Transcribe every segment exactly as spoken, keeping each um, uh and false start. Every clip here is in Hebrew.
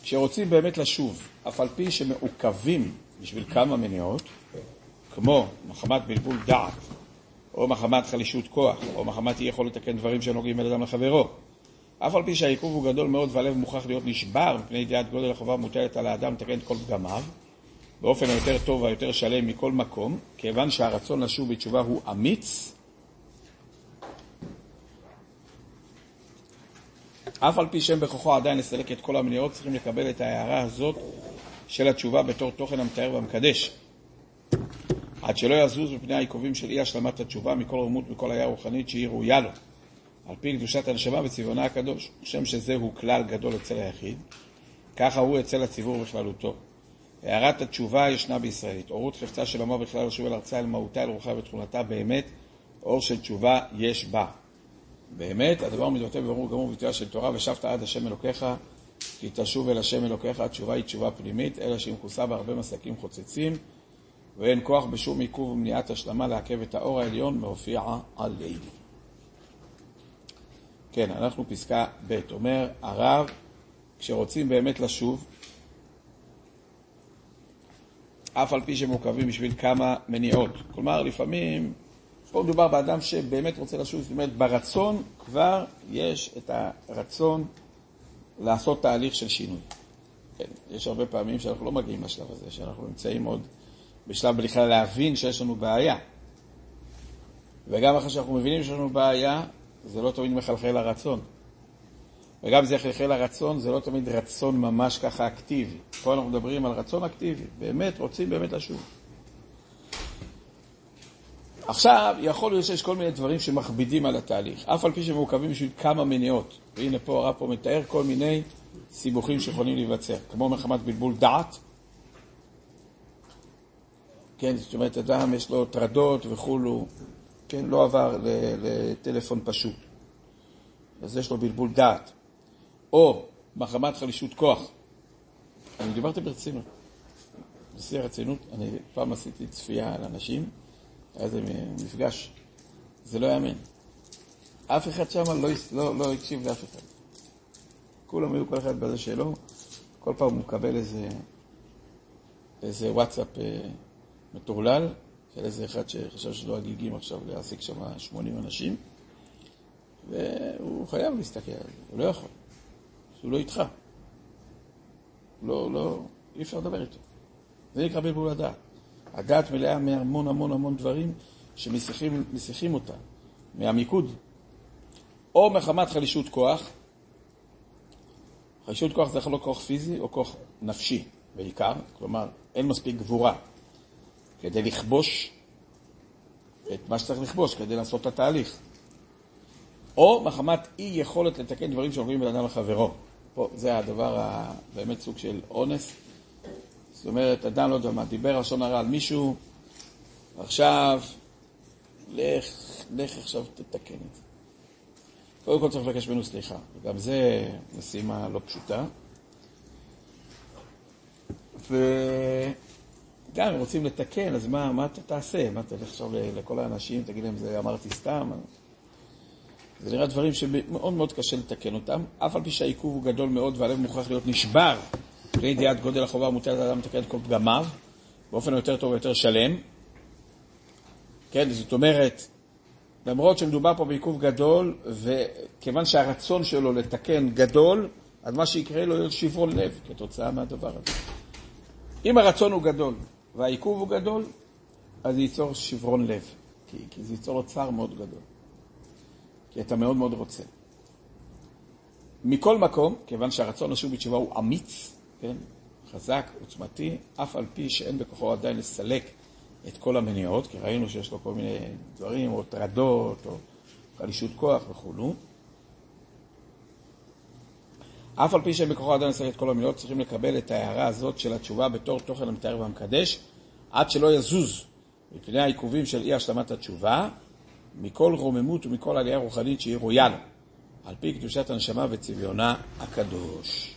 כשרוצים באמת לשוב, אף על פי שמעוכבים בשביל כמה מניעות, כמו מחמת בלבול דעת, או מחמת חלישות כוח, או מחמת אי יכול לתקן דברים שנוגעים בין אדם לחברו, אף על פי שהעיכוב הוא גדול מאוד והלב מוכרח להיות נשבר מפני ידיעת גודל החובה מוטלת על האדם לתקן את כל פגמיו, באופן היותר טוב והיותר שלם מכל מקום, כיוון שהרצון לשוב בתשובה הוא אמיץ, אף על פי שהם בכוחו עדיין לסלק את כל המניעות, צריכים לקבל את ההערה הזאת של התשובה בתור תוכן המתאר והמקדש. עד שלא יזוז מפני העיכובים של אי השלמת התשובה מכל רמות מכל היה רוחנית שהיא ראויה לו, על פי קדושת הנשמה וצבעונה הקדוש. שם שזהו כלל גדול אצל היחיד, ככה הוא אצל הציבור בכללותו. הערת התשובה ישנה בישראל. התעוררות חפצה של עמו בכלל לשוב אל ארצה, אל מהותה, אל רוחה ותכונתה, באמת אור של תשובה יש בה. באמת, הדבר מתבטא בברור גמור ביטויה של תורה, ושבת עד השם אלוקיך, כי תשוב אל השם אלוקיך. התשובה היא תשובה פנימית, אלא שהיא מכוסה בהרבה מסקים חוצצים, ואין כוח בשום עיכוב ומניעת השלמה לעכב את האור העליון מהופיע עלינו. כן, אנחנו פסקה ב' אומר, הרב, כשרוצים באמת לשוב, אף על פי שמורכבים בשביל כמה מניעות. כלומר, לפעמים, פה מדובר באדם שבאמת רוצה לשוב, זאת אומרת, ברצון כבר יש את הרצון לעשות תהליך של שינוי. כן, יש הרבה פעמים שאנחנו לא מגיעים לשלב הזה, שאנחנו נמצאים עוד בשלב בכלל להבין שיש לנו בעיה. וגם אחרי שאנחנו מבינים שיש לנו בעיה, זה לא תמיד מחלחל לרצון. וגם זה חלחל לרצון, זה לא תמיד רצון ממש ככה אקטיבי. פה אנחנו מדברים על רצון אקטיבי. באמת, רוצים באמת לשוב. עכשיו, יכול להיות שיש כל מיני דברים שמכבידים על התהליך. אף על פי שמעוכבים בשביל כמה מניעות. והנה פה הרב פה מתאר כל מיני סיבוכים שיכולים להיווצר. כמו מחמת בלבול דעת. כן, זאת אומרת, אדם יש לו טרדות וכולו. כן, לא עבר לטלפון פשוט. אז יש לו בלבול דעת. או מחמת חלישות כוח. אני דיברתי ברצינות. בשיא הרצינות, אני פעם עשיתי צפייה על אנשים, היה זה מפגש. זה לא יאמן. אף אחד שם לא, לא, לא הקשיב לאף אחד. כולם היו כל אחד בזה שלו. כל פעם הוא מקבל איזה, איזה וואטסאפ מטורלל, של איזה אחד שחשב שלא הגיגים עכשיו להעסיק שם שמונים אנשים, והוא חייב להסתכל על זה, הוא לא יכול, שהוא לא איתך. לא, לא, אי אפשר לדבר איתו. זה נקרא בלבול הדעת. הדעת מלאה מהמון המון המון דברים שמסיחים, מסיחים אותה, מהמיקוד. או מחמת חלישות כוח. חלישות כוח זה יכול להיות כוח פיזי או כוח נפשי בעיקר, כלומר אין מספיק גבורה כדי לכבוש את מה שצריך לכבוש, כדי לעשות את התהליך. או מחמת אי יכולת לתקן דברים שנוגעים בין אדם לחברו. פה זה הדבר באמת סוג של אונס. זאת אומרת, אדם לא יודע מה, דיבר לשון הרע על מישהו, עכשיו, לך, לך עכשיו תתקן את זה. קודם כל צריך לבקש ממנו סליחה, וגם זה משימה לא פשוטה. וגם אם רוצים לתקן, אז מה, מה אתה תעשה? מה תלך עכשיו לכל האנשים, תגיד להם, זה אמרתי סתם? זה נראה דברים שמאוד מאוד קשה לתקן אותם, אף על פי שהעיכוב הוא גדול מאוד והלב מוכרח להיות נשבר, לידיעת גודל החובה מוטלת על האדם לתקן את כל פגמיו, באופן יותר טוב ויותר שלם. כן, זאת אומרת, למרות שמדובר פה בעיכוב גדול, וכיוון שהרצון שלו לתקן גדול, אז מה שיקרה לו יהיה שברון לב כתוצאה מהדבר הזה. אם הרצון הוא גדול והעיכוב הוא גדול, אז זה ייצור שברון לב, כי, כי זה ייצור צער מאוד גדול. כי אתה מאוד מאוד רוצה. מכל מקום, כיוון שהרצון לשוב בתשובה הוא אמיץ, כן? חזק, עוצמתי, אף על פי שאין בכוחו עדיין לסלק את כל המניעות, כי ראינו שיש לו כל מיני דברים, או טרדות, או חלישות כוח וכו'. אף על פי שאין בכוחו עדיין לסלק את כל המניעות, צריכים לקבל את ההערה הזאת של התשובה בתור תוכן המתאר והמקדש, עד שלא יזוז מפני העיכובים של אי השלמת התשובה, מכל רוממות ומכל עלייה רוחנית שהיא ראויה לו, על פי קדושת הנשמה וצביונה הקדוש.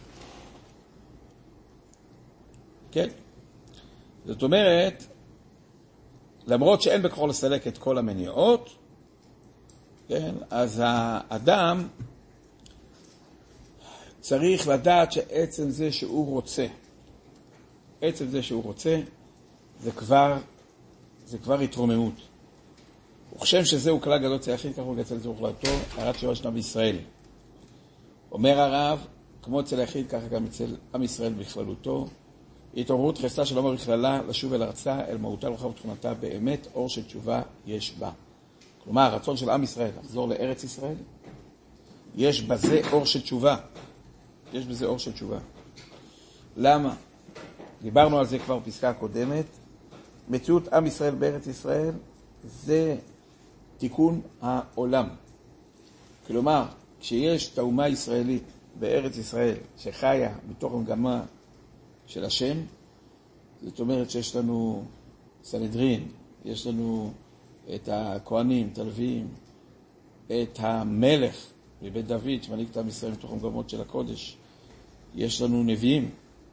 כן? זאת אומרת, למרות שאין בכוחו לסלק את כל המניעות, כן? אז האדם צריך לדעת שעצם זה שהוא רוצה, עצם זה שהוא רוצה, זה כבר, זה כבר התרוממות. הוא חושב שזהו כלל גדול צייחין, כך הוא גצל זו הוחלטו, הרת שירה שנה בישראל. אומר הרב, כמו אצל היחיד, ככה גם אצל עם ישראל בכללותו, התעוררות חסדה של עומר בכללה, לשוב אל ארצה, אל מהותה לרוחה ותכונתה, באמת אור של תשובה יש בה. כלומר, הרצון של עם ישראל לחזור לארץ ישראל, יש בזה אור של תשובה. יש בזה אור של תשובה. למה? דיברנו על זה כבר בפסקה הקודמת. מציאות עם ישראל בארץ ישראל זה תיקון העולם. כלומר, כשיש את האומה הישראלית בארץ ישראל שחיה מתוך המגמה של השם, זאת אומרת שיש לנו סנהדרין, יש לנו את הכהנים, את הלוויים, את המלך מבית דוד שמנהיג את עם ישראל מתוך המגמות של הקודש, יש לנו נביאים.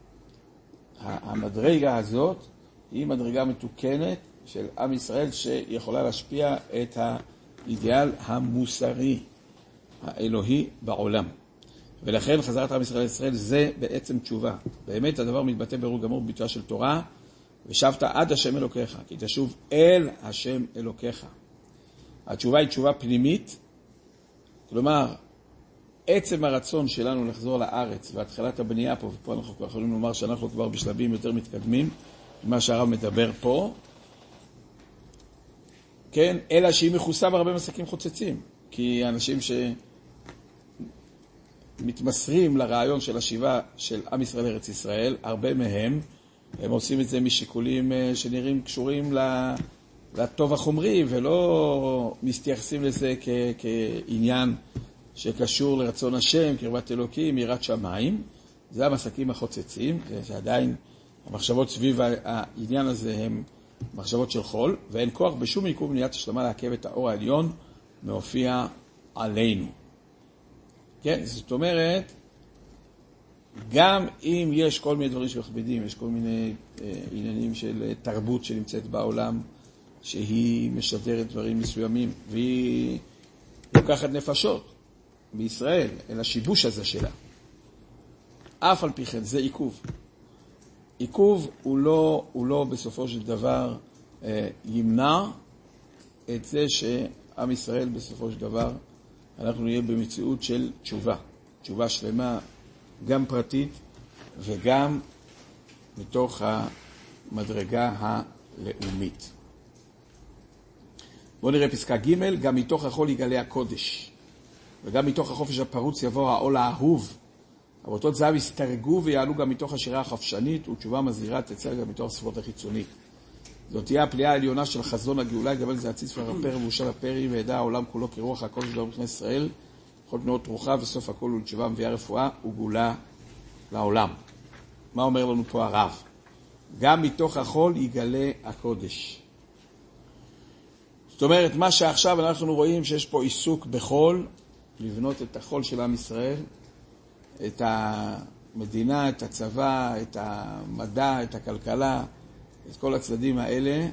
המדרגה הזאת היא מדרגה מתוקנת של עם ישראל שיכולה להשפיע את האידיאל המוסרי האלוהי בעולם. ולכן חזרת עם ישראל לישראל זה בעצם תשובה. באמת הדבר מתבטא ברור גמור בביטויה של תורה, ושבת עד השם אלוקיך, כי תשוב אל השם אלוקיך. התשובה היא תשובה פנימית, כלומר, עצם הרצון שלנו לחזור לארץ והתחלת הבנייה פה, ופה אנחנו כבר יכולים לומר שאנחנו כבר בשלבים יותר מתקדמים, מה שהרב מדבר פה, כן, אלא שהיא מכוסה בהרבה מסכים חוצצים, כי אנשים שמתמסרים לרעיון של השיבה של עם ישראל לארץ ישראל, הרבה מהם, הם עושים את זה משיקולים שנראים קשורים לטוב החומרי, ולא מתייחסים לזה כ- כעניין שקשור לרצון השם, קרבת אלוקים, יראת שמיים. זה המסכים החוצצים, שעדיין המחשבות סביב העניין הזה הם מחשבות של חול, ואין כוח בשום יקום בניית השלמה לעכב את האור העליון מהופיע עלינו. כן, זאת אומרת, גם אם יש כל מיני דברים שמכבידים, יש כל מיני אה, עניינים של תרבות שנמצאת בעולם, שהיא משדרת דברים מסוימים, והיא לוקחת נפשות בישראל, אל השיבוש הזה שלה. אף על פי כן, זה עיכוב. עיכוב הוא לא, הוא לא בסופו של דבר אה, ימנע את זה שעם ישראל בסופו של דבר אנחנו נהיה במציאות של תשובה. תשובה שלמה, גם פרטית וגם מתוך המדרגה הלאומית. בואו נראה פסקה ג', גם מתוך החול יגלה הקודש, וגם מתוך החופש הפרוץ יבוא העול האהוב. אבותות זהב יסתרגו ויעלו גם מתוך השירה החפשנית, ותשובה מזהירה תצא גם מתוך הספרות החיצונית. זאת תהיה הפליאה העליונה של חזון הגאולה, יגבל זה הציץ והרפר ובושה לפרי, וידע העולם כולו כרוח הקודש דבר בכנסת ישראל, כל תנועות רוחה, וסוף הכל הוא לתשובה מביאה רפואה וגאולה לעולם. מה אומר לנו פה הרב? גם מתוך החול יגלה הקודש. זאת אומרת, מה שעכשיו אנחנו רואים שיש פה עיסוק בחול, לבנות את החול של עם ישראל, את המדינה, את הצבא, את המדע, את הכלכלה, את כל הצדדים האלה,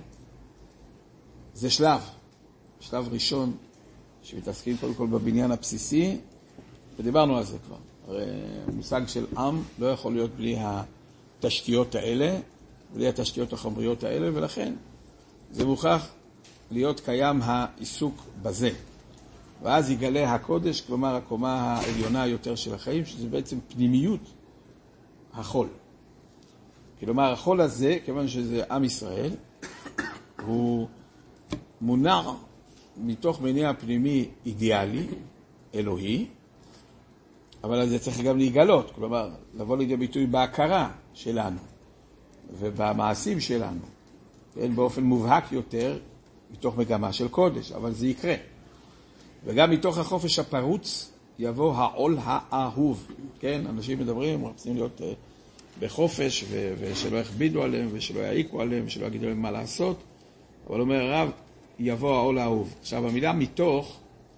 זה שלב, שלב ראשון שמתעסקים קודם כל בבניין הבסיסי, ודיברנו על זה כבר. הרי המושג של עם לא יכול להיות בלי התשתיות האלה, בלי התשתיות החומריות האלה, ולכן זה מוכרח להיות קיים העיסוק בזה. ואז יגלה הקודש, כלומר הקומה העליונה יותר של החיים, שזה בעצם פנימיות החול. כלומר, החול הזה, כיוון שזה עם ישראל, הוא מונע מתוך מניע פנימי אידיאלי, אלוהי, אבל זה צריך גם להיגלות, כלומר, לבוא לידי ביטוי בהכרה שלנו ובמעשים שלנו, כן, באופן מובהק יותר, מתוך מגמה של קודש, אבל זה יקרה. וגם מתוך החופש הפרוץ יבוא העול האהוב. כן, אנשים מדברים, רוצים להיות uh, בחופש, ו- ושלא יכבידו עליהם, ושלא יעיקו עליהם, ושלא יגידו להם מה לעשות. אבל אומר הרב, יבוא העול האהוב. עכשיו, המילה מתוך,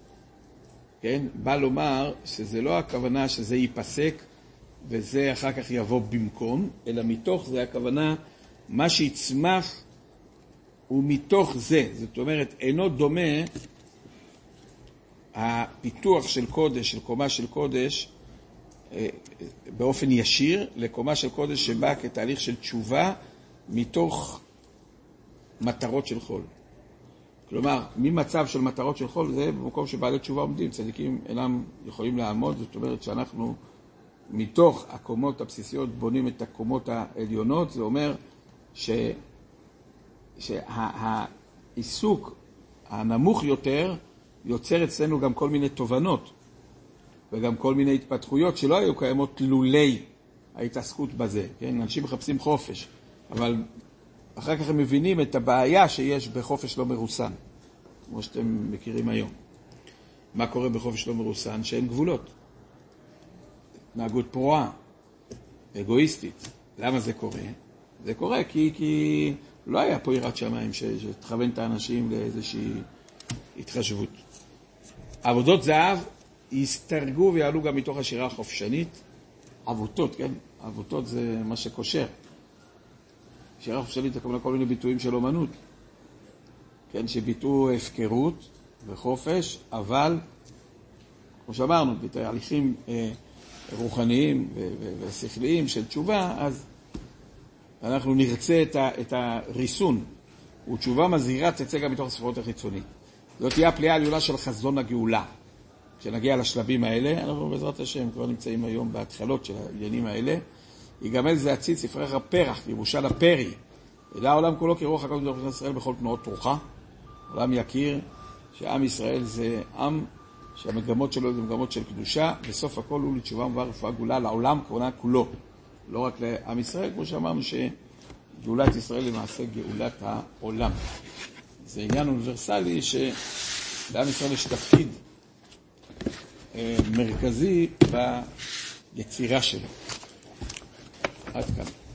כן, בא לומר שזה לא הכוונה שזה ייפסק, וזה אחר כך יבוא במקום, אלא מתוך זה הכוונה, מה שיצמח הוא מתוך זה. זאת אומרת, אינו דומה הפיתוח של קודש, של קומה של קודש, באופן ישיר לקומה של קודש שבא כתהליך של תשובה מתוך מטרות של חול. כלומר, ממצב של מטרות של חול זה במקום שבעלי תשובה עומדים, צדיקים אינם יכולים לעמוד, זאת אומרת שאנחנו מתוך הקומות הבסיסיות בונים את הקומות העליונות, זה אומר ש... שהעיסוק הנמוך יותר יוצר אצלנו גם כל מיני תובנות וגם כל מיני התפתחויות שלא היו קיימות לולי ההתעסקות בזה. כן? אנשים מחפשים חופש, אבל אחר כך הם מבינים את הבעיה שיש בחופש לא מרוסן, כמו שאתם מכירים היום. מה קורה בחופש לא מרוסן? שאין גבולות. התנהגות פרועה, אגואיסטית. למה זה קורה? זה קורה כי, כי לא היה פה יראת שמיים שתכוון את האנשים לאיזושהי התחשבות. עבודות זהב יסתרגו ויעלו גם מתוך השירה החופשנית. עבותות, כן? עבותות זה מה שקושר. שירה חופשנית זה כל מיני ביטויים של אומנות. כן, שביטאו הפקרות וחופש, אבל, כמו שאמרנו, בתהליכים אה, רוחניים ו- ו- ושכליים של תשובה, אז אנחנו נרצה את, ה- את הריסון. ותשובה מזהירה תצא גם מתוך הספרות החיצונית. זאת תהיה הפליאה העליונה של חזון הגאולה. כשנגיע לשלבים האלה, אנחנו בעזרת השם כבר נמצאים היום בהתחלות של העניינים האלה, יגמל זה הציץ יפרח הפרח, יבושל הפרי. ידע העולם כולו כרוח הקדוש ברוך הוא ישראל בכל תנועות רוחה. העולם יכיר שעם ישראל זה עם שהמגמות שלו זה מגמות של קדושה, בסוף הכל הוא לתשובה ומברך רפואה גאולה לעולם כהונה כולו. לא רק לעם ישראל, כמו שאמרנו שגאולת ישראל למעשה גאולת העולם. זה עניין אוניברסלי שלעם ישראל יש תפקיד מרכזי ביצירה שלו. עד כאן.